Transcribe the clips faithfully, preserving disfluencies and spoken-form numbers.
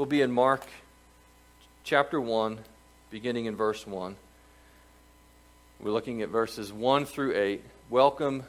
We'll be in Mark chapter one, beginning in verse one. We're looking at verses one through eight. Welcome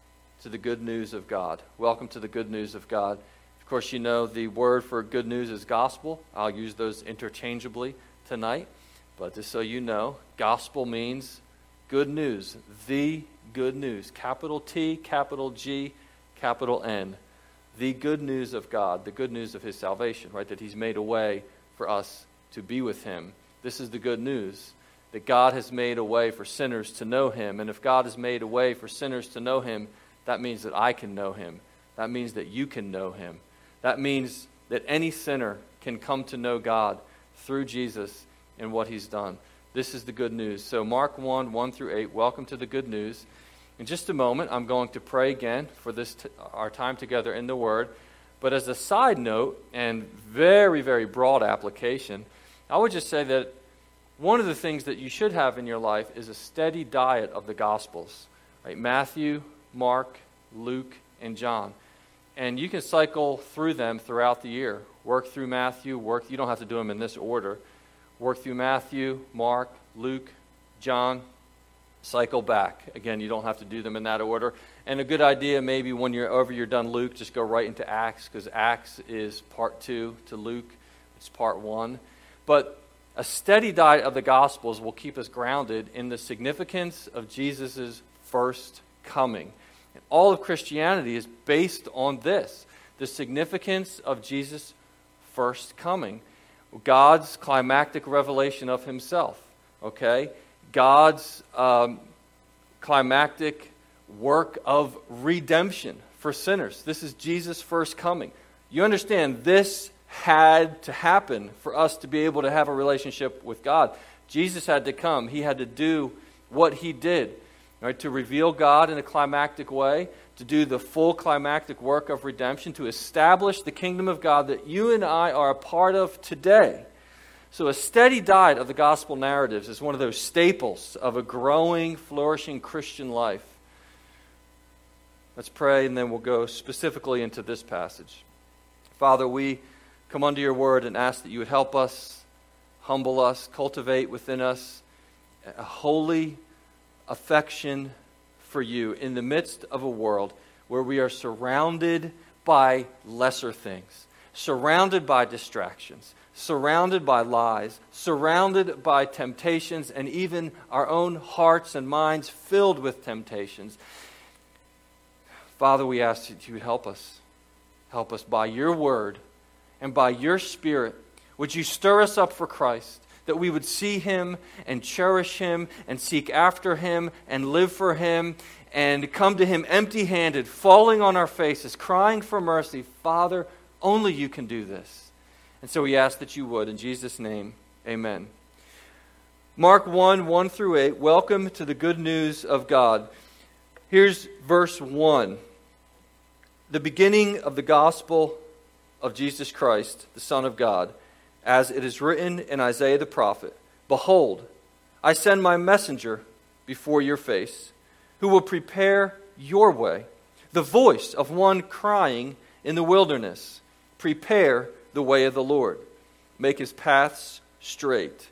to the good news of God. Welcome to the good news of God. Of course, you know the word for good news is gospel. I'll use those interchangeably tonight. But just so you know, gospel means good news. The good news. Capital T, capital G, capital N. The good news of God. The good news of His salvation, right? That He's made a way for us to be with Him. This is the good news. That God has made a way for sinners to know Him. And if God has made a way for sinners to know Him, that means that I can know Him. That means that you can know Him. That means that any sinner can come to know God through Jesus and what He's done. This is the good news. So Mark one, one through eight, welcome to the good news. In just a moment, I'm going to pray again for this t- our time together in the Word. But as a side note and very, very broad application, I would just say that one of the things that you should have in your life is a steady diet of the Gospels. Right? Matthew, Mark, Luke, and John. And you can cycle through them throughout the year. Work through Matthew, work, you don't have to do them in this order. Work through Matthew, Mark, Luke, John, cycle back. Again, you don't have to do them in that order. And a good idea, maybe when you're over, you're done Luke, just go right into Acts, because Acts is part two to Luke. It's part one. But a steady diet of the Gospels will keep us grounded in the significance of Jesus' first coming. And all of Christianity is based on this, the significance of Jesus' first coming. God's climactic revelation of Himself, okay? God's um, climactic work of redemption for sinners. This is Jesus' first coming. You understand, this had to happen for us to be able to have a relationship with God. Jesus had to come. He had to do what He did, right? To reveal God in a climactic way, to do the full climactic work of redemption, to establish the kingdom of God that you and I are a part of today. So a steady diet of the gospel narratives is one of those staples of a growing, flourishing Christian life. Let's pray, and then we'll go specifically into this passage. Father, we come under your word and ask that you would help us, humble us, cultivate within us a holy affection for you in the midst of a world where we are surrounded by lesser things, surrounded by distractions, surrounded by lies, surrounded by temptations, and even our own hearts and minds filled with temptations. Father, we ask that you would help us. Help us by your word and by your Spirit. Would you stir us up for Christ, that we would see Him and cherish Him and seek after Him and live for Him and come to Him empty-handed, falling on our faces, crying for mercy. Father, only you can do this. And so we ask that you would. In Jesus' name, amen. Mark one, one through eight, welcome to the good news of God. Here's verse one. The beginning of the gospel of Jesus Christ, the Son of God, as it is written in Isaiah the prophet, "Behold, I send my messenger before your face, who will prepare your way, the voice of one crying in the wilderness, prepare the way of the Lord, make His paths straight."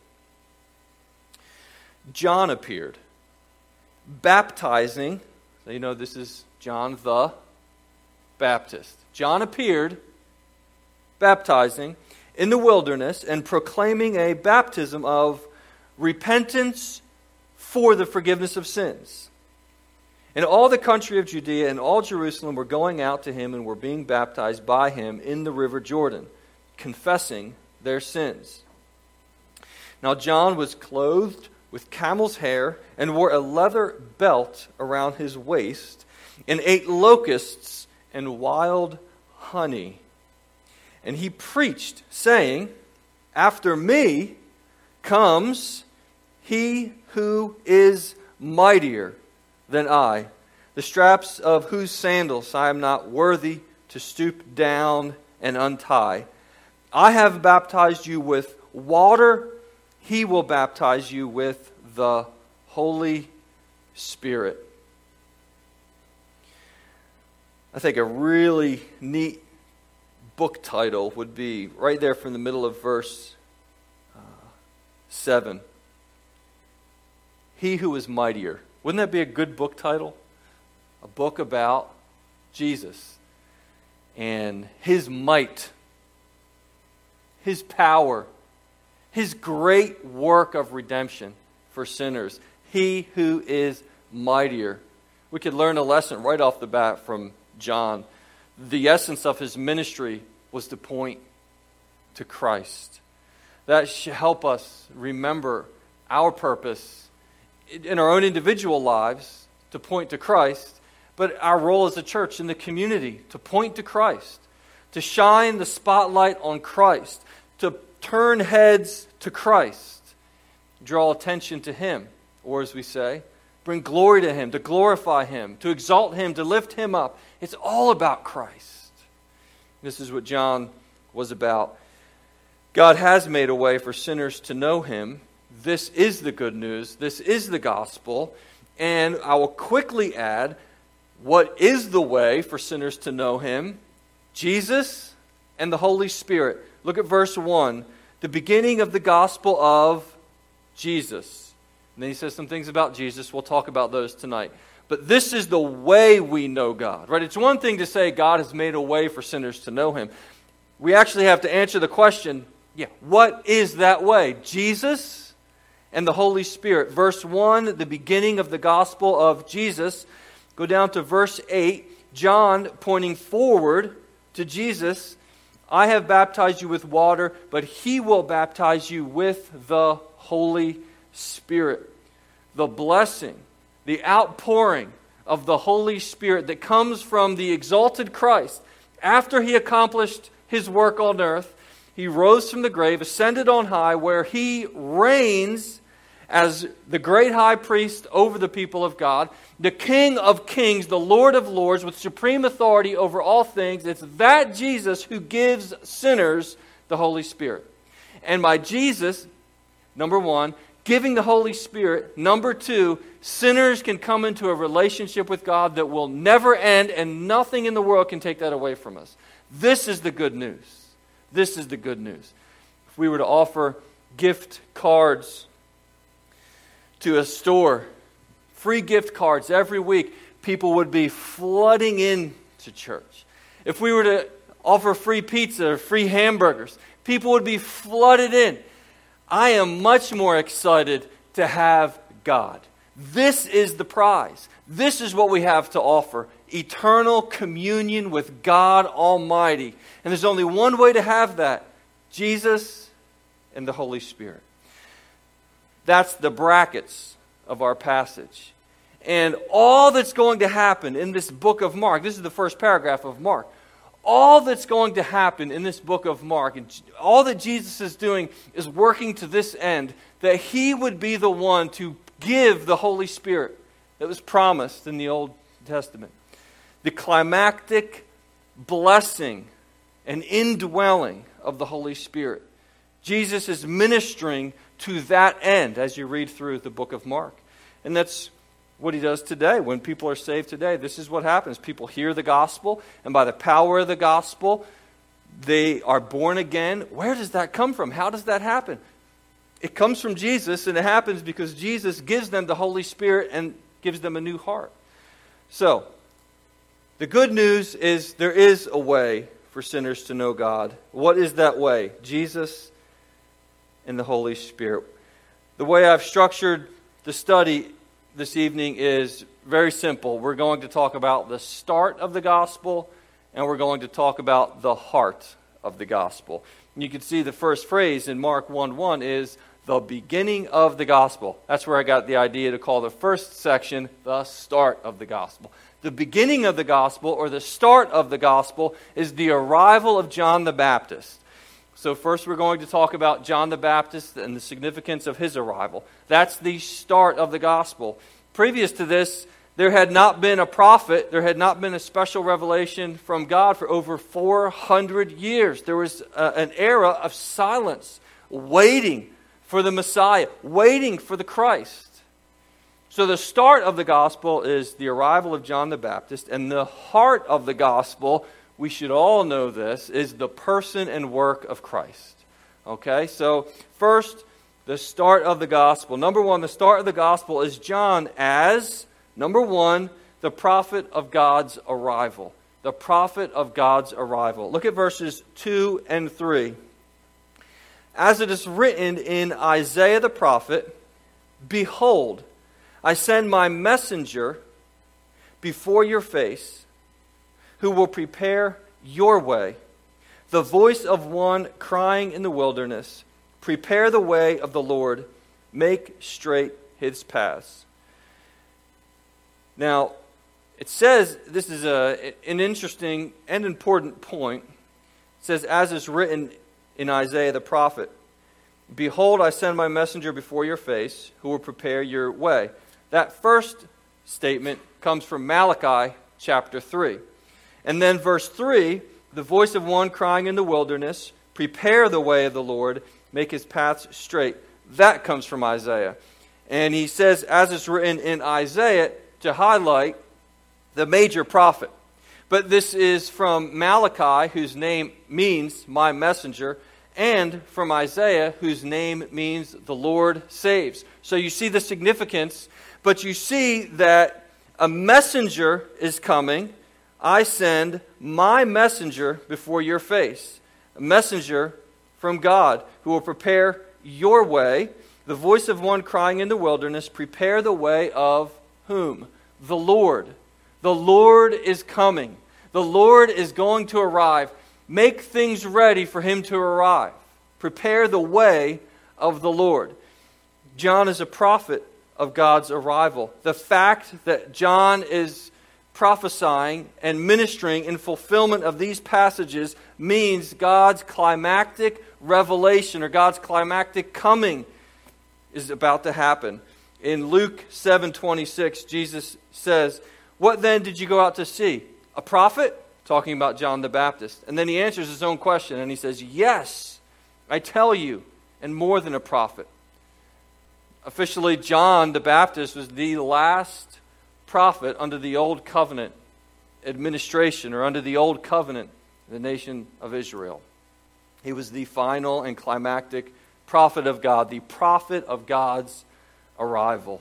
John appeared, baptizing. So you know this is John the Baptist. John appeared, baptizing in the wilderness and proclaiming a baptism of repentance for the forgiveness of sins. And all the country of Judea and all Jerusalem were going out to him and were being baptized by him in the river Jordan, confessing their sins. Now John was clothed with camel's hair and wore a leather belt around his waist and ate locusts and wild honey. And he preached, saying, "After me comes he who is mightier than I, the straps of whose sandals I am not worthy to stoop down and untie. I have baptized you with water. He will baptize you with the Holy Spirit." I think a really neat book title would be right there from the middle of verse uh, seven. He Who Is Mightier. Wouldn't that be a good book title? A book about Jesus and His might, His power, His great work of redemption for sinners. He Who Is Mightier. We could learn a lesson right off the bat from John. The essence of his ministry was to point to Christ. That should help us remember our purpose in our own individual lives to point to Christ, but our role as a church in the community to point to Christ, to shine the spotlight on Christ, to turn heads to Christ, draw attention to Him, or as we say, bring glory to Him, to glorify Him, to exalt Him, to lift Him up. It's all about Christ. This is what John was about. God has made a way for sinners to know Him. This is the good news. This is the gospel. And I will quickly add, what is the way for sinners to know Him? Jesus and the Holy Spirit. Look at verse one. The beginning of the gospel of Jesus. And then he says some things about Jesus. We'll talk about those tonight. But this is the way we know God, right? It's one thing to say God has made a way for sinners to know Him. We actually have to answer the question, yeah, what is that way? Jesus and the Holy Spirit. Verse one, the beginning of the gospel of Jesus. Go down to verse eight. John pointing forward to Jesus. I have baptized you with water, but He will baptize you with the Holy Spirit. The blessing, the outpouring of the Holy Spirit that comes from the exalted Christ. After He accomplished His work on earth, He rose from the grave, ascended on high, where He reigns as the great high priest over the people of God, the King of kings, the Lord of lords, with supreme authority over all things. It's that Jesus who gives sinners the Holy Spirit. And by Jesus, number one, giving the Holy Spirit, number two, sinners can come into a relationship with God that will never end, and nothing in the world can take that away from us. This is the good news. This is the good news. If we were to offer gift cards to a store, free gift cards every week, people would be flooding in to church. If we were to offer free pizza or free hamburgers, people would be flooded in. I am much more excited to have God. This is the prize. This is what we have to offer. Eternal communion with God Almighty. And there's only one way to have that. Jesus and the Holy Spirit. That's the brackets of our passage. And all that's going to happen in this book of Mark, this is the first paragraph of Mark. All that's going to happen in this book of Mark, and all that Jesus is doing is working to this end, that He would be the one to give the Holy Spirit that was promised in the Old Testament. The climactic blessing and indwelling of the Holy Spirit. Jesus is ministering to that end as you read through the book of Mark. And that's what He does today. When people are saved today, this is what happens. People hear the gospel, and by the power of the gospel, they are born again. Where does that come from? How does that happen? It comes from Jesus, and it happens because Jesus gives them the Holy Spirit and gives them a new heart. So, the good news is there is a way for sinners to know God. What is that way? Jesus and the Holy Spirit. The way I've structured the study this evening is very simple. We're going to talk about the start of the gospel, and we're going to talk about the heart of the gospel. And you can see the first phrase in Mark one one is the beginning of the gospel. That's where I got the idea to call the first section the start of the gospel. The beginning of the gospel, or the start of the gospel, is the arrival of John the Baptist. So first we're going to talk about John the Baptist and the significance of his arrival. That's the start of the gospel. Previous to this, there had not been a prophet, there had not been a special revelation from God for over four hundred years. There was a, an era of silence, waiting for the Messiah, waiting for the Christ. So the start of the gospel is the arrival of John the Baptist, and the heart of the gospel we should all know this, is the person and work of Christ. Okay, so first, the start of the gospel. Number one, the start of the gospel is John as, number one, the prophet of God's arrival. The prophet of God's arrival. Look at verses two and three. As it is written in Isaiah the prophet, "Behold, I send my messenger before your face, who will prepare your way. The voice of one crying in the wilderness, prepare the way of the Lord, make straight his paths." Now, it says, this is a, an interesting and important point. It says, as is written in Isaiah the prophet, "Behold, I send my messenger before your face, who will prepare your way." That first statement comes from Malachi chapter three. And then verse three, "The voice of one crying in the wilderness, prepare the way of the Lord, make his paths straight." That comes from Isaiah. And he says, as it's written in Isaiah, to highlight the major prophet. But this is from Malachi, whose name means my messenger, and from Isaiah, whose name means the Lord saves. So you see the significance, but you see that a messenger is coming. "I send my messenger before your face." A messenger from God who will prepare your way. The voice of one crying in the wilderness, prepare the way of whom? The Lord. The Lord is coming. The Lord is going to arrive. Make things ready for him to arrive. Prepare the way of the Lord. John is a prophet of God's arrival. The fact that John is prophesying and ministering in fulfillment of these passages means God's climactic revelation or God's climactic coming is about to happen. In Luke seven twenty-six, Jesus says, "What then did you go out to see? A prophet?" Talking about John the Baptist. And then he answers his own question and he says, "Yes, I tell you, and more than a prophet." Officially, John the Baptist was the last prophet under the Old Covenant administration or under the Old Covenant, the nation of Israel. He was the final and climactic prophet of God, the prophet of God's arrival.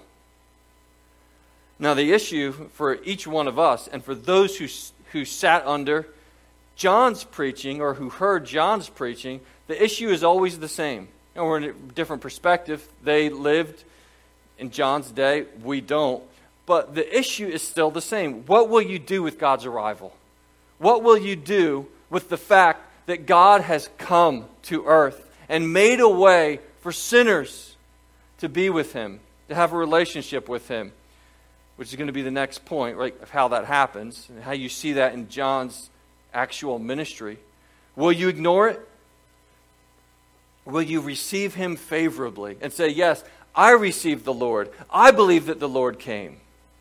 Now, the issue for each one of us and for those who, who sat under John's preaching or who heard John's preaching, the issue is always the same. And we're in a different perspective. They lived in John's day. We don't. But the issue is still the same. What will you do with God's arrival? What will you do with the fact that God has come to earth and made a way for sinners to be with him, to have a relationship with him? Which is going to be the next point, right, of how that happens and how you see that in John's actual ministry. Will you ignore it? Will you receive him favorably and say, "Yes, I received the Lord. I believe that the Lord came"?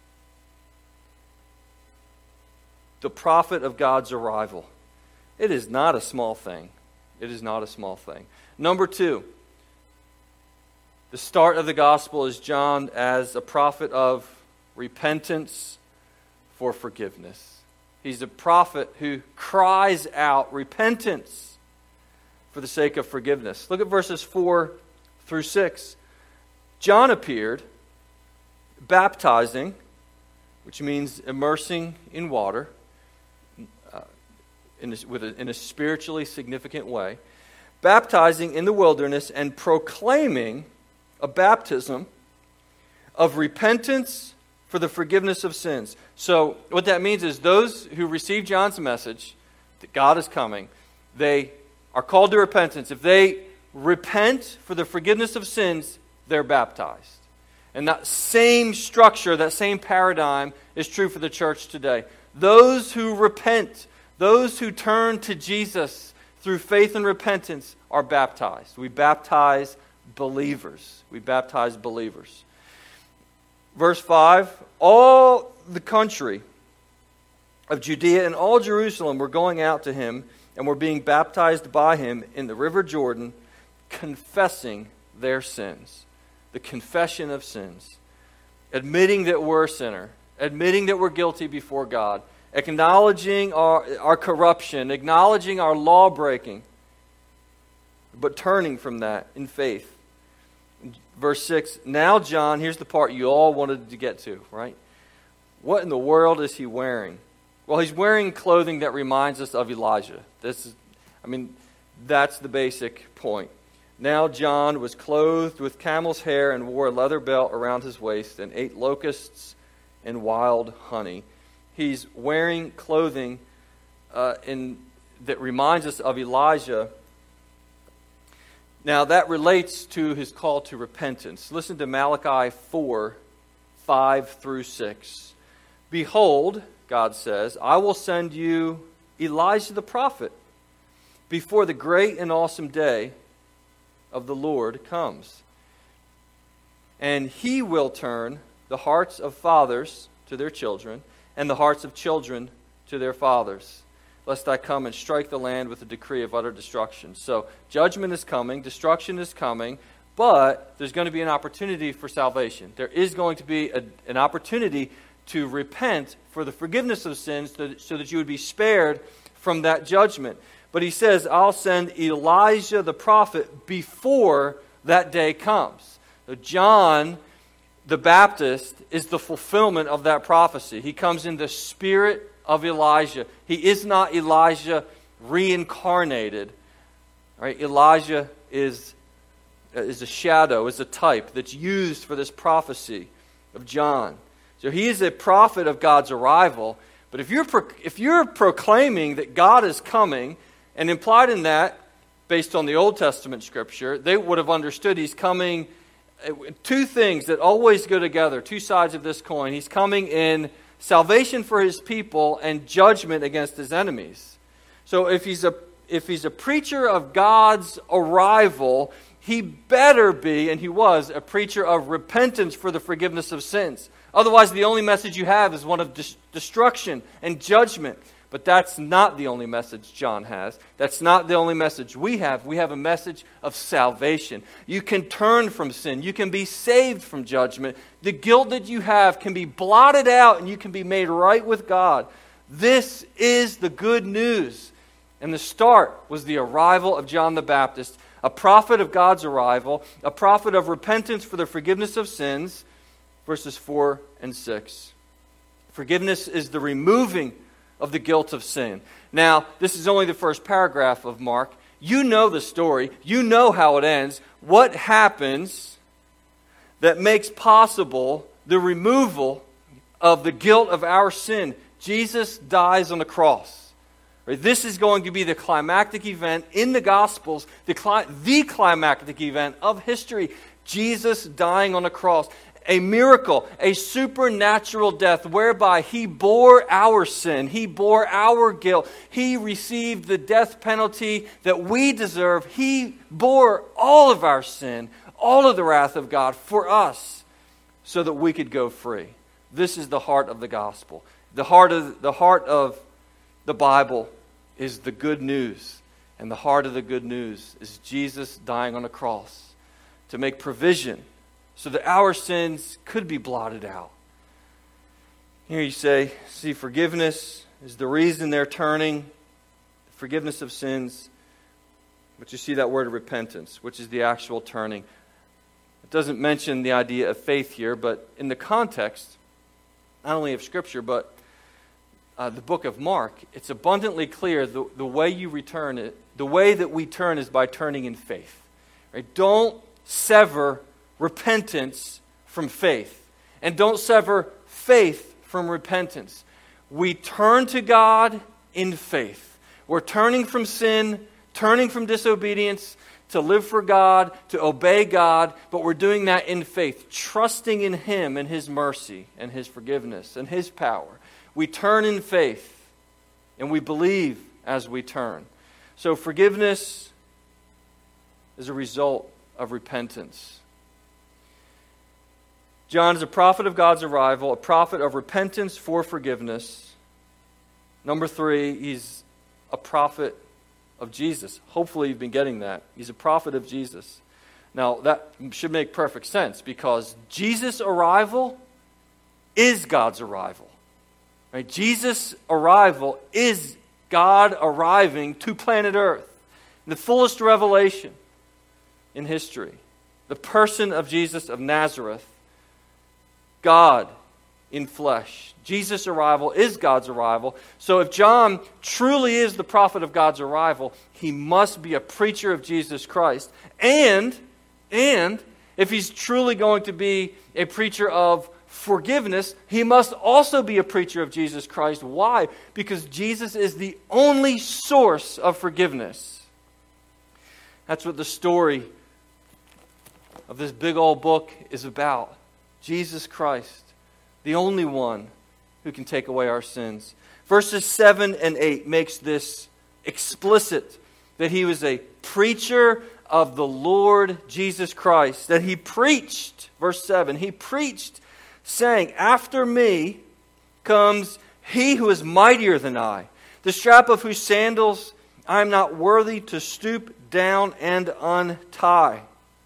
The prophet of God's arrival. It is not a small thing. It is not a small thing. Number two, the start of the gospel is John as a prophet of repentance for forgiveness. He's a prophet who cries out repentance for the sake of forgiveness. Look at verses four through six. John appeared baptizing, which means immersing in water, uh, in, a, with a, in a spiritually significant way, baptizing in the wilderness and proclaiming a baptism of repentance for the forgiveness of sins. So what that means is those who receive John's message that God is coming, they are called to repentance. If they repent for the forgiveness of sins, they're baptized. And that same structure, that same paradigm is true for the church today. Those who repent, those who turn to Jesus through faith and repentance are baptized. We baptize believers. We baptize believers. Verse five, all the country of Judea and all Jerusalem were going out to him and were being baptized by him in the river Jordan, confessing their sins. The confession of sins. Admitting that we're a sinner. Admitting that we're guilty before God. acknowledging our, our corruption, acknowledging our law breaking, but turning from that in faith. Verse six, now John, here's the part you all wanted to get to, right? What in the world is he wearing? Well, he's wearing clothing that reminds us of Elijah. This is, I mean, that's the basic point. Now John was clothed with camel's hair and wore a leather belt around his waist and ate locusts and wild honey. He's wearing clothing uh, in, that reminds us of Elijah. Now that relates to his call to repentance. Listen to Malachi four, five through six. Behold, God says, I will send you Elijah the prophet before the great and awesome day of the Lord comes. And he will turn the hearts of fathers to their children, and the hearts of children to their fathers, lest I come and strike the land with a decree of utter destruction. So judgment is coming, destruction is coming, but there's going to be an opportunity for salvation. There is going to be a, an opportunity to repent for the forgiveness of sins so that, so that you would be spared from that judgment. But he says, I'll send Elijah the prophet before that day comes. So John the Baptist is the fulfillment of that prophecy. He comes in the spirit of Elijah. He is not Elijah reincarnated. Right? Elijah is, is a shadow, is a type that's used for this prophecy of John. So he is a prophet of God's arrival. But if you're pro- if you're proclaiming that God is coming, and implied in that, based on the Old Testament scripture, they would have understood he's coming. Two things that always go together, two sides of this coin. He's coming in salvation for his people and judgment against his enemies. So if he's a if he's a preacher of God's arrival, he better be, and he was, a preacher of repentance for the forgiveness of sins. Otherwise, the only message you have is one of dis- destruction and judgment. But that's not the only message John has. That's not the only message we have. We have a message of salvation. You can turn from sin. You can be saved from judgment. The guilt that you have can be blotted out and you can be made right with God. This is the good news. And the start was the arrival of John the Baptist, a prophet of God's arrival, a prophet of repentance for the forgiveness of sins, verses four and six. Forgiveness is the removing of the guilt of sin. Now, this is only the first paragraph of Mark. You know the story. You know how it ends. What happens that makes possible the removal of the guilt of our sin? Jesus dies on the cross. Right? This is going to be the climactic event in the Gospels, the, cli- the climactic event of history. Jesus dying on a cross. A miracle, a supernatural death whereby he bore our sin. He bore our guilt. He received the death penalty that we deserve. He bore all of our sin, all of the wrath of God for us so that we could go free. This is the heart of the gospel. The heart of the heart of the Bible is the good news. And the heart of the good news is Jesus dying on a cross to make provision so that our sins could be blotted out. Here you say, see, forgiveness is the reason they're turning, forgiveness of sins. But you see that word repentance, which is the actual turning. It doesn't mention the idea of faith here, but in the context, not only of Scripture, but uh, the book of Mark, it's abundantly clear the, the way you return it, the way that we turn is by turning in faith. Right? Don't sever repentance from faith. And don't sever faith from repentance. We turn to God in faith. We're turning from sin, turning from disobedience, to live for God, to obey God, but we're doing that in faith, trusting in Him and His mercy and His forgiveness and His power. We turn in faith, and we believe as we turn. So forgiveness is a result of repentance. John is a prophet of God's arrival, a prophet of repentance for forgiveness. Number three, he's a prophet of Jesus. Hopefully you've been getting that. He's a prophet of Jesus. Now, that should make perfect sense because Jesus' arrival is God's arrival. Right? Jesus' arrival is God arriving to planet Earth. The fullest revelation in history. The person of Jesus of Nazareth. God in flesh. Jesus' arrival is God's arrival. So if John truly is the prophet of God's arrival, he must be a preacher of Jesus Christ. And, and if he's truly going to be a preacher of forgiveness, he must also be a preacher of Jesus Christ. Why? Because Jesus is the only source of forgiveness. That's what the story of this big old book is about. Jesus Christ, the only one who can take away our sins. Verses seven and eight makes this explicit, that he was a preacher of the Lord Jesus Christ, that he preached, verse seven, he preached saying, after me comes he who is mightier than I, the strap of whose sandals I am not worthy to stoop down and untie.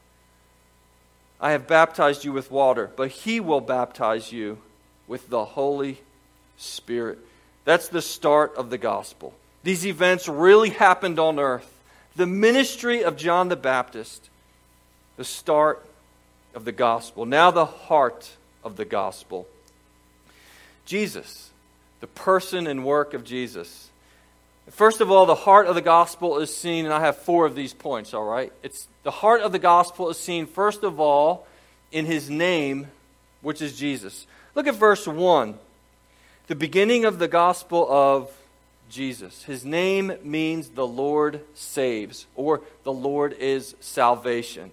I have baptized you with water, but he will baptize you with the Holy Spirit. That's the start of the gospel. These events really happened on earth. The ministry of John the Baptist, the start of the gospel. Now the heart of the gospel. Jesus, the person and work of Jesus. First of all, the heart of the gospel is seen, and I have four of these points, all right? It's the heart of the gospel is seen, first of all, in his name, which is Jesus. Look at verse one. The beginning of the gospel of Jesus. His name means the Lord saves, or the Lord is salvation.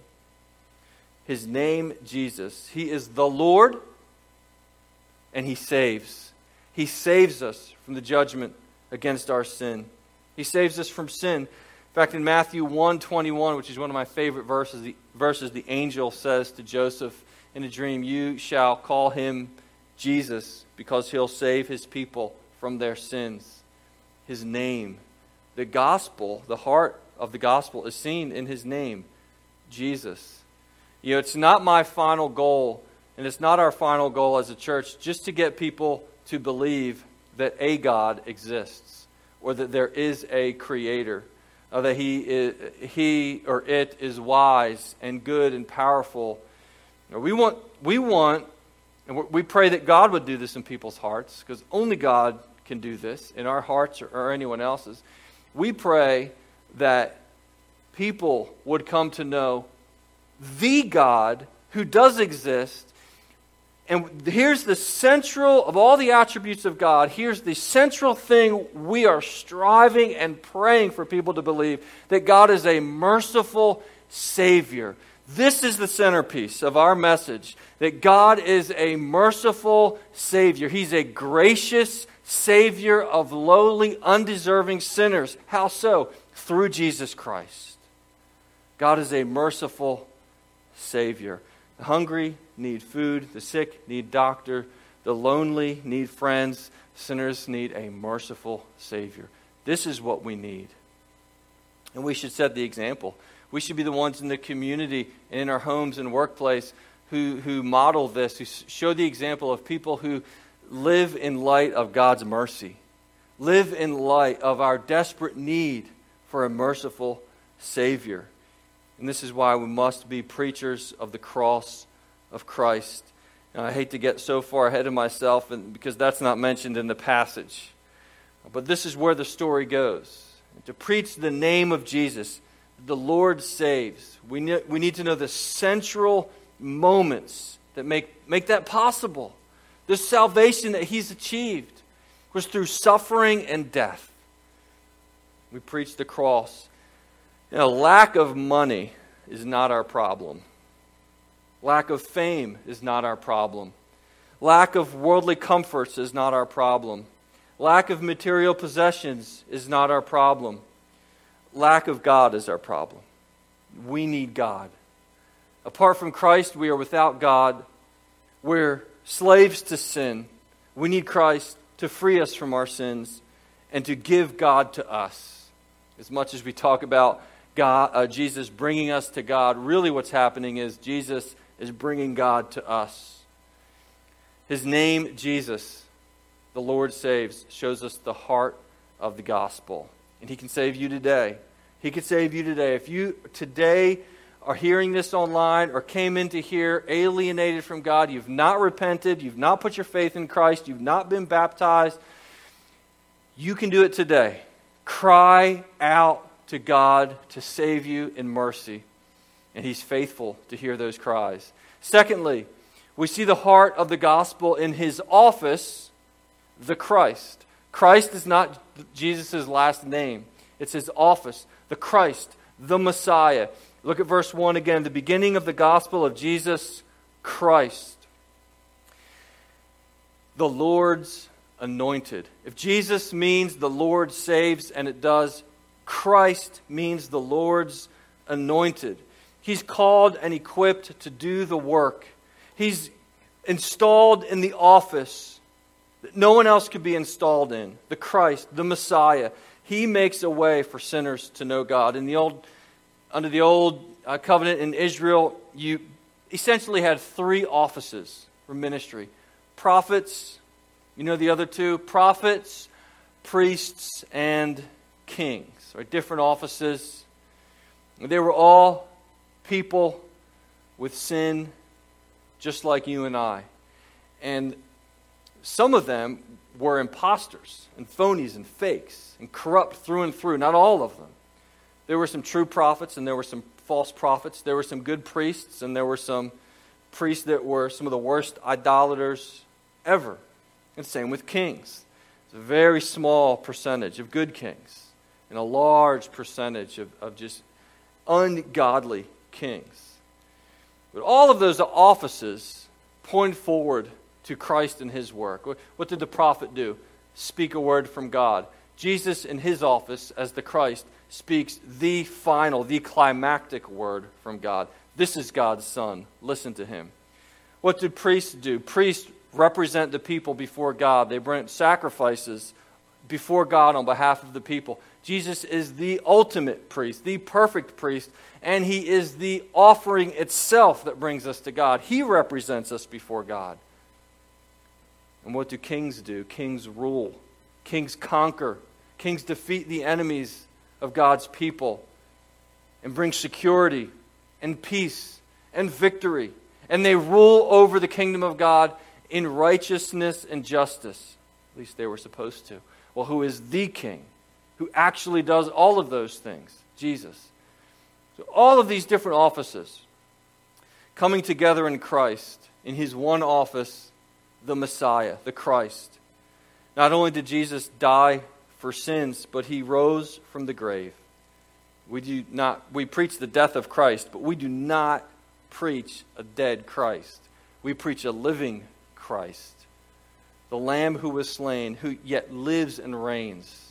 His name, Jesus. He is the Lord, and he saves. He saves us from the judgment against our sin. He saves us from sin. In fact, in Matthew one twenty-one, which is one of my favorite verses, the, verses, the angel says to Joseph in a dream, you shall call him Jesus, because he'll save his people from their sins. His name. The gospel, the heart of the gospel is seen in his name, Jesus. You know, it's not my final goal, and it's not our final goal as a church, just to get people to believe that a God exists, or that there is a creator, or that he is, he or it is wise and good and powerful. We want, we want, and we pray that God would do this in people's hearts, because only God can do this in our hearts or, or anyone else's. We pray that people would come to know the God who does exist. And here's the central, of all the attributes of God, here's the central thing we are striving and praying for people to believe, that God is a merciful Savior. This is the centerpiece of our message, that God is a merciful Savior. He's a gracious Savior of lowly, undeserving sinners. How so? Through Jesus Christ. God is a merciful Savior. The hungry need food. The sick need doctor. The lonely need friends. Sinners need a merciful Savior. This is what we need. And we should set the example. We should be the ones in the community and in our homes and workplace who, who model this, who show the example of people who live in light of God's mercy. Live in light of our desperate need for a merciful Savior. And this is why we must be preachers of the cross of Christ. And I hate to get so far ahead of myself, and because that's not mentioned in the passage. But this is where the story goes. To preach the name of Jesus, the Lord saves. We need, we need to know the central moments that make, make that possible. The salvation that He's achieved was through suffering and death. We preach the cross. You know, lack of money is not our problem. Lack of fame is not our problem. Lack of worldly comforts is not our problem. Lack of material possessions is not our problem. Lack of God is our problem. We need God. Apart from Christ, we are without God. We're slaves to sin. We need Christ to free us from our sins and to give God to us. As much as we talk about God, uh, Jesus bringing us to God, really what's happening is Jesus is bringing God to us. His name, Jesus, the Lord saves, shows us the heart of the gospel. And He can save you today. He can save you today. If you today are hearing this online or came into here alienated from God, you've not repented, you've not put your faith in Christ, you've not been baptized, you can do it today. Cry out to God to save you in mercy. And He's faithful to hear those cries. Secondly, we see the heart of the gospel in His office, the Christ. Christ is not Jesus' last name. It's His office, the Christ, the Messiah. Look at verse one again, the beginning of the gospel of Jesus Christ, the Lord's anointed. If Jesus means the Lord saves, and it does, Christ means the Lord's anointed. He's called and equipped to do the work. He's installed in the office that no one else could be installed in. The Christ, the Messiah. He makes a way for sinners to know God. In the old, under the old uh, covenant in Israel, you essentially had three offices for ministry. Prophets, you know the other two? Prophets, priests, and kings. Right? Different offices. They were all people with sin, just like you and I. And some of them were imposters and phonies and fakes and corrupt through and through. Not all of them. There were some true prophets and there were some false prophets. There were some good priests and there were some priests that were some of the worst idolaters ever. And same with kings. It's a very small percentage of good kings and a large percentage of, of just ungodly kings. But all of those offices point forward to Christ and His work. What did the prophet do? Speak a word from God. Jesus in His office as the Christ speaks the final, the climactic word from God. This is God's Son. Listen to Him. What did priests do? Priests represent the people before God. They bring sacrifices before God on behalf of the people. Jesus is the ultimate priest, the perfect priest, and He is the offering itself that brings us to God. He represents us before God. And what do kings do? Kings rule. Kings conquer. Kings defeat the enemies of God's people and bring security and peace and victory. And they rule over the kingdom of God in righteousness and justice. At least they were supposed to. Well, who is the king? Who actually does all of those things? Jesus. So all of these different offices coming together in Christ, in His one office, the Messiah, the Christ. Not only did Jesus die for sins, but He rose from the grave. We do not we preach the death of Christ, but we do not preach a dead Christ. We preach a living Christ. The Lamb who was slain, who yet lives and reigns.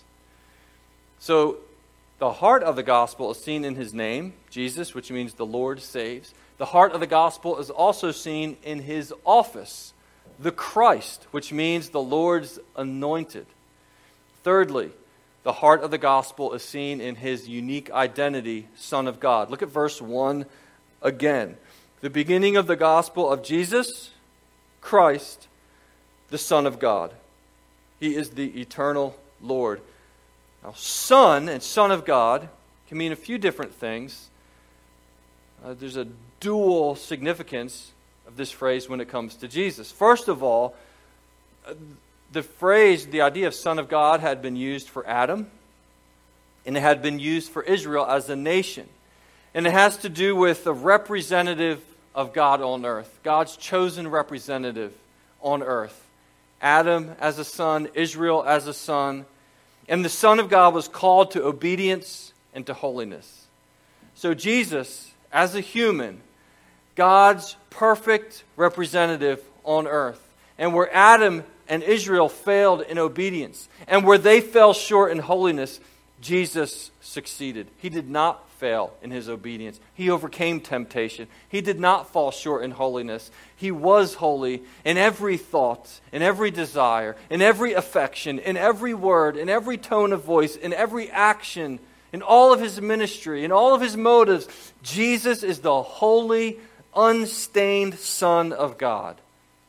So the heart of the gospel is seen in His name, Jesus, which means the Lord saves. The heart of the gospel is also seen in His office, the Christ, which means the Lord's anointed. Thirdly, the heart of the gospel is seen in His unique identity, Son of God. Look at verse one again. The beginning of the gospel of Jesus Christ, the Son of God. He is the eternal Lord. Now, Son and Son of God can mean a few different things. Uh, there's a dual significance of this phrase when it comes to Jesus. First of all, uh, the phrase, the idea of Son of God had been used for Adam, and it had been used for Israel as a nation. And it has to do with the representative of God on earth, God's chosen representative on earth. Adam as a son, Israel as a son. And the Son of God was called to obedience and to holiness. So Jesus, as a human, God's perfect representative on earth. And where Adam and Israel failed in obedience, and where they fell short in holiness, Jesus succeeded. He did not fail in His obedience. He overcame temptation. He did not fall short in holiness. He was holy in every thought, in every desire, in every affection, in every word, in every tone of voice, in every action, in all of His ministry, in all of His motives. Jesus is the holy, unstained Son of God,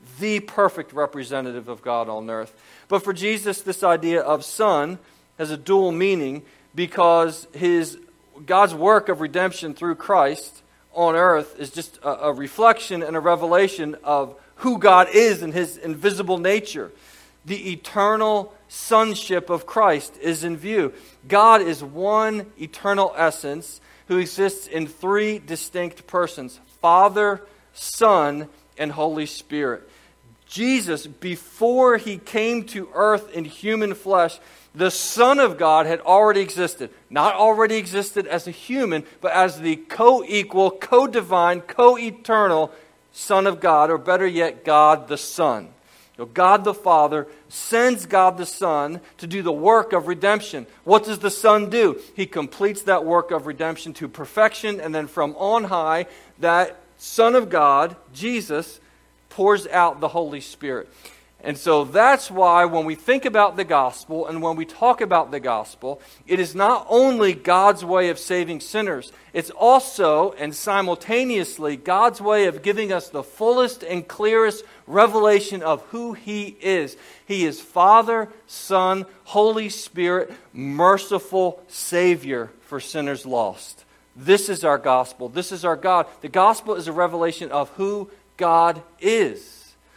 the perfect representative of God on earth. But for Jesus, this idea of son has a dual meaning because his God's work of redemption through Christ on earth is just a, a reflection and a revelation of who God is in his invisible nature. The eternal sonship of Christ is in view. God is one eternal essence who exists in three distinct persons: Father, Son, and Holy Spirit. Jesus, before he came to earth in human flesh, the Son of God had already existed. Not already existed as a human, but as the co-equal, co-divine, co-eternal Son of God, or better yet, God the Son. So God the Father sends God the Son to do the work of redemption. What does the Son do? He completes that work of redemption to perfection, and then from on high, that Son of God, Jesus, pours out the Holy Spirit. And so that's why when we think about the gospel and when we talk about the gospel, it is not only God's way of saving sinners, it's also and simultaneously God's way of giving us the fullest and clearest revelation of who He is. He is Father, Son, Holy Spirit, merciful Savior for sinners lost. This is our gospel. This is our God. The gospel is a revelation of who God is.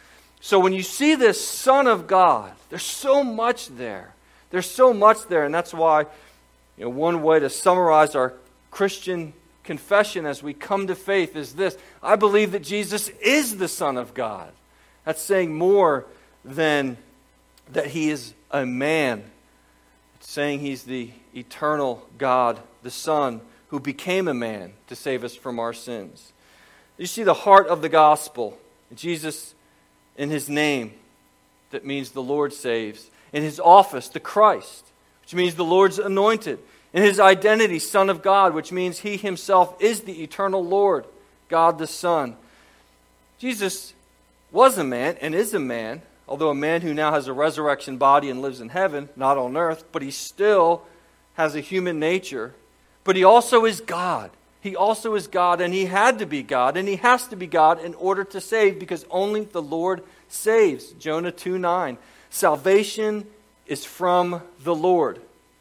So when you see this Son of God, there's so much there. There's so much there, and that's why, you know, one way to summarize our Christian confession as we come to faith is this: I believe that Jesus is the Son of God. That's saying more than that He is a man. It's saying He's the eternal God, the Son, who became a man to save us from our sins. You see the heart of the gospel. Jesus, in His name, that means the Lord saves. In His office, the Christ, which means the Lord's anointed. In His identity, Son of God, which means He Himself is the eternal Lord, God the Son. Jesus was a man and is a man, although a man who now has a resurrection body and lives in heaven, not on earth, but He still has a human nature. But He also is God. He also is God, and He had to be God, and He has to be God in order to save, because only the Lord saves. Jonah two nine. Salvation is from the Lord.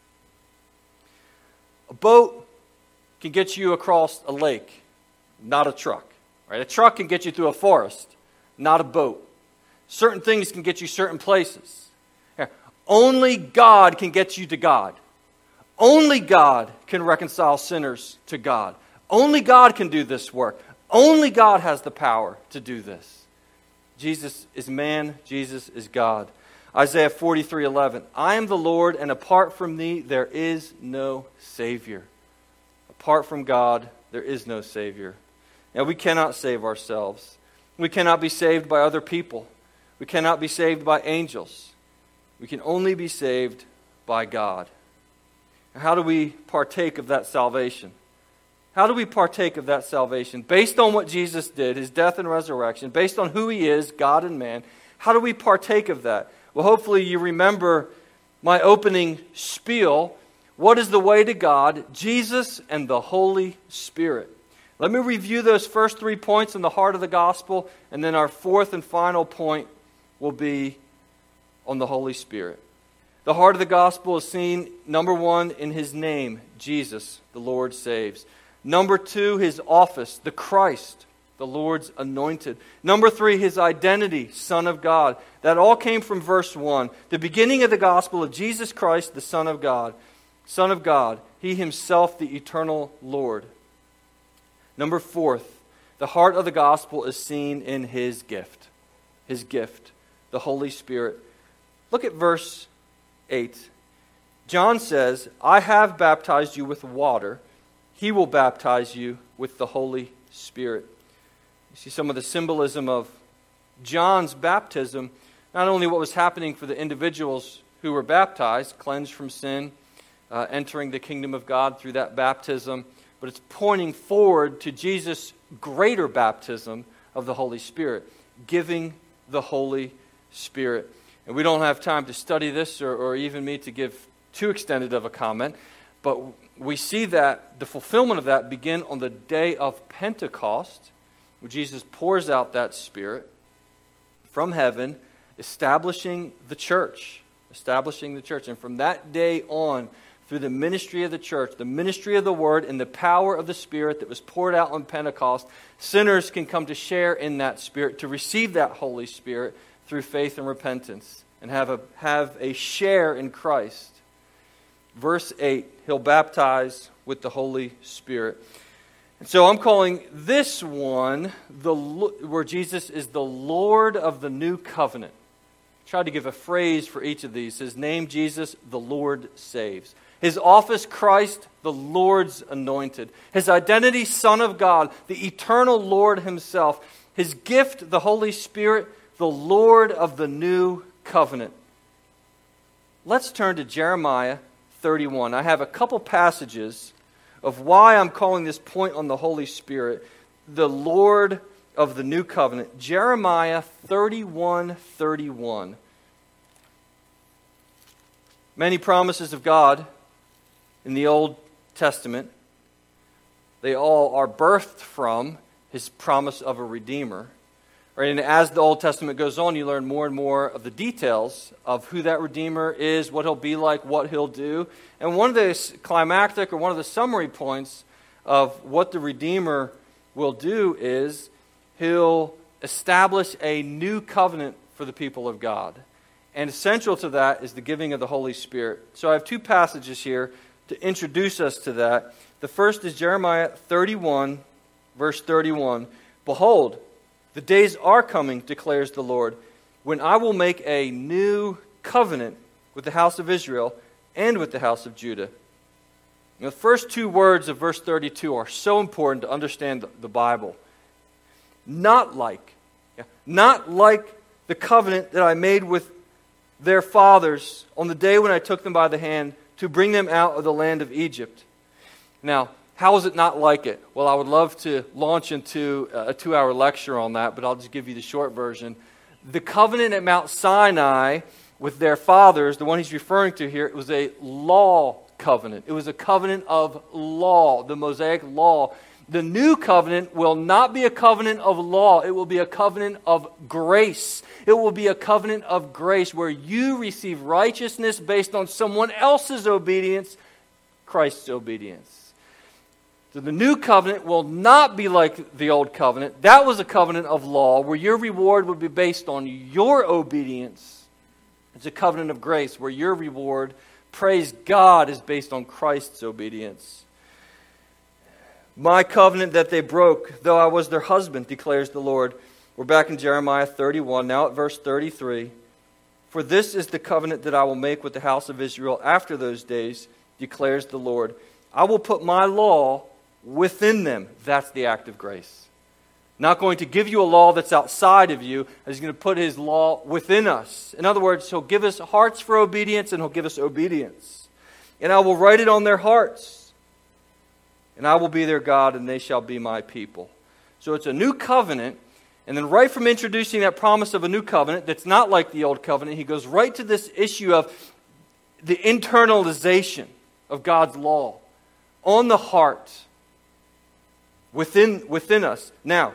A boat can get you across a lake, not a truck. Right? A truck can get you through a forest, not a boat. Certain things can get you certain places. Here, only God can get you to God. Only God can reconcile sinners to God. Only God can do this work. Only God has the power to do this. Jesus is man. Jesus is God. Isaiah forty-three eleven. I am the Lord, and apart from thee there is no Savior. Apart from God, there is no Savior. Now, we cannot save ourselves. We cannot be saved by other people. We cannot be saved by angels. We can only be saved by God. How do we partake of that salvation? How do we partake of that salvation? Based on what Jesus did, His death and resurrection, based on who He is, God and man, how do we partake of that? Well, hopefully you remember my opening spiel. What is the way to God? Jesus and the Holy Spirit. Let me review those first three points in the heart of the gospel, and then our fourth and final point will be on the Holy Spirit. The heart of the gospel is seen, number one, in His name, Jesus, the Lord saves. Number two, His office, the Christ, the Lord's anointed. Number three, His identity, Son of God. That all came from verse one. The beginning of the gospel of Jesus Christ, the Son of God. Son of God, He Himself, the eternal Lord. Number fourth, the heart of the gospel is seen in His gift. His gift, the Holy Spirit. Look at verse eight. John says, I have baptized you with water. He will baptize you with the Holy Spirit. You see some of the symbolism of John's baptism, not only what was happening for the individuals who were baptized, cleansed from sin, uh, entering the kingdom of God through that baptism, but it's pointing forward to Jesus' greater baptism of the Holy Spirit, giving the Holy Spirit. And we don't have time to study this, or, or even me to give too extended of a comment, but we see that the fulfillment of that begin on the day of Pentecost, where Jesus pours out that Spirit from heaven, establishing the church. Establishing the church. And from that day on, through the ministry of the church, the ministry of the word, and the power of the Spirit that was poured out on Pentecost, sinners can come to share in that Spirit, to receive that Holy Spirit through faith and repentance, and have a, have a share in Christ. Verse eight, he'll baptize with the Holy Spirit. And so I'm calling this one the where Jesus is the Lord of the new covenant. I tried to give a phrase for each of these. His name, Jesus, the Lord saves. His office, Christ, the Lord's anointed. His identity, Son of God, the eternal Lord himself. His gift, the Holy Spirit, the Lord of the new covenant. Let's turn to Jeremiah thirty-one. I have a couple passages of why I'm calling this point on the Holy Spirit the Lord of the new covenant. Jeremiah thirty-one thirty-one. Many promises of God in the Old Testament, they all are birthed from His promise of a Redeemer. Right? And as the Old Testament goes on, you learn more and more of the details of who that Redeemer is, what He'll be like, what He'll do. And one of the climactic or one of the summary points of what the Redeemer will do is He'll establish a new covenant for the people of God. And essential to that is the giving of the Holy Spirit. So I have two passages here to introduce us to that. The first is Jeremiah thirty-one, verse thirty-one. Behold, the days are coming, declares the Lord, when I will make a new covenant with the house of Israel and with the house of Judah. Now, the first two words of verse thirty-two are so important to understand the Bible. Not like, yeah, not like the covenant that I made with their fathers on the day when I took them by the hand to bring them out of the land of Egypt. Now, how is it not like it? Well, I would love to launch into a two-hour lecture on that, but I'll just give you the short version. The covenant at Mount Sinai with their fathers, the one he's referring to here, it was a law covenant. It was a covenant of law, the Mosaic law. The new covenant will not be a covenant of law. It will be a covenant of grace. It will be a covenant of grace where you receive righteousness based on someone else's obedience, Christ's obedience. So the new covenant will not be like the old covenant. That was a covenant of law where your reward would be based on your obedience. It's a covenant of grace where your reward, praise God, is based on Christ's obedience. My covenant that they broke, though I was their husband, declares the Lord. We're back in Jeremiah thirty-one, now at verse thirty-three. For this is the covenant that I will make with the house of Israel after those days, declares the Lord. I will put my law within them. That's the act of grace. Not going to give you a law that's outside of you. He's going to put His law within us. In other words, He'll give us hearts for obedience and He'll give us obedience. And I will write it on their hearts. And I will be their God and they shall be my people. So it's a new covenant. And then right from introducing that promise of a new covenant that's not like the old covenant, he goes right to this issue of the internalization of God's law on the heart within, within us. Now,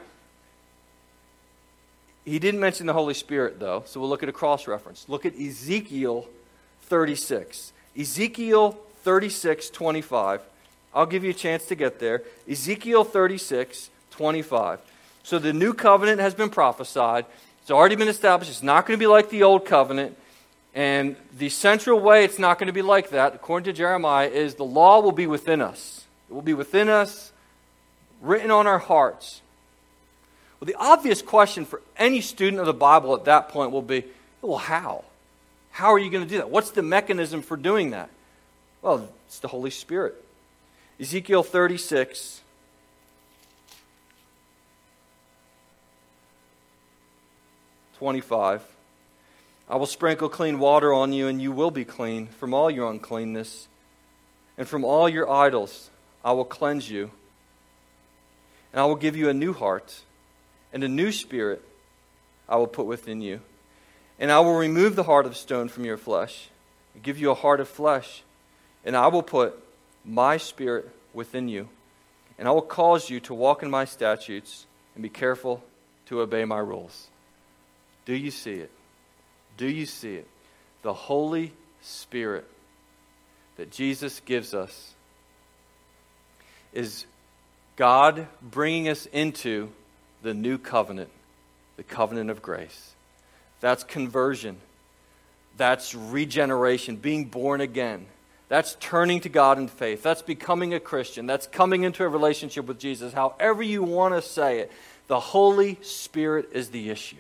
he didn't mention the Holy Spirit, though, so we'll look at a cross-reference. Look at Ezekiel thirty-six. Ezekiel thirty-six twenty-five. I'll give you a chance to get there. Ezekiel thirty-six twenty-five. So the new covenant has been prophesied. It's already been established. It's not going to be like the old covenant. And the central way it's not going to be like that, according to Jeremiah, is the law will be within us. It will be within us, written on our hearts. Well, the obvious question for any student of the Bible at that point will be, well, how? How are you going to do that? What's the mechanism for doing that? Well, it's the Holy Spirit. Ezekiel thirty-six, twenty-five. I will sprinkle clean water on you, and you will be clean from all your uncleanness. And from all your idols I will cleanse you. And I will give you a new heart, and a new spirit I will put within you. And I will remove the heart of stone from your flesh, and give you a heart of flesh. And I will put my spirit within you, and I will cause you to walk in my statutes and be careful to obey my rules. Do you see it? Do you see it? The Holy Spirit that Jesus gives us is God bringing us into the new covenant, the covenant of grace. That's conversion. That's regeneration, being born again. That's turning to God in faith. That's becoming a Christian. That's coming into a relationship with Jesus. However you want to say it, the Holy Spirit is the issue.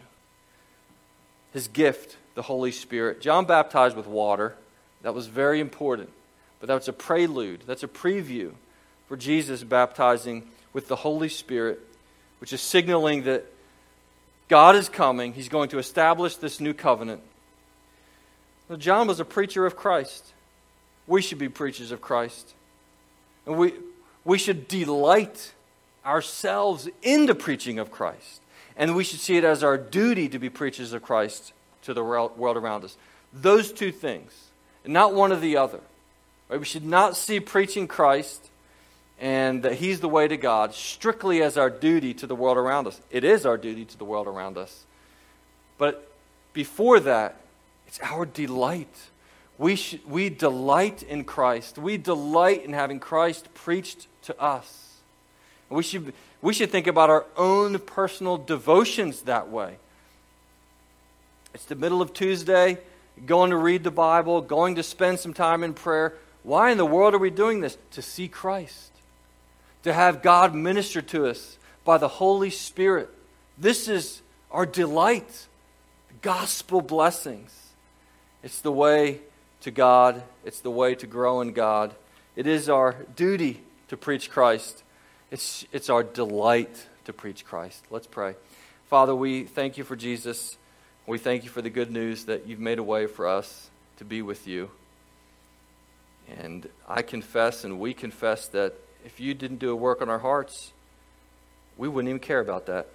His gift, the Holy Spirit. John baptized with water. That was very important. But that's a prelude. That's a preview for Jesus baptizing with the Holy Spirit, which is signaling that God is coming. He's going to establish this new covenant. Now, John was a preacher of Christ. We should be preachers of Christ. And we, we should delight ourselves in the preaching of Christ. And we should see it as our duty to be preachers of Christ to the world around us. Those two things, and not one or the other. Right? We should not see preaching Christ and that He's the way to God strictly as our duty to the world around us. It is our duty to the world around us. But before that, it's our delight. We should, we delight in Christ. We delight in having Christ preached to us. We should, we should think about our own personal devotions that way. It's the middle of Tuesday, going to read the Bible, going to spend some time in prayer. Why in the world are we doing this? To see Christ. To have God minister to us by the Holy Spirit. This is our delight. Gospel blessings. It's the way to God. It's the way to grow in God. It is our duty to preach Christ. It's, it's our delight to preach Christ. Let's pray. Father, we thank you for Jesus. We thank you for the good news that you've made a way for us to be with you. And I confess and we confess that if you didn't do a work on our hearts, we wouldn't even care about that.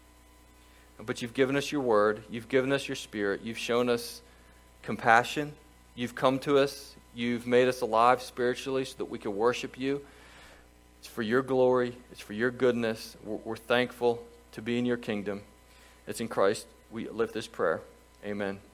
But you've given us your word. You've given us your Spirit. You've shown us compassion. You've come to us. You've made us alive spiritually so that we can worship you. It's for your glory. It's for your goodness. We're, we're thankful to be in your kingdom. It's in Christ we lift this prayer. Amen.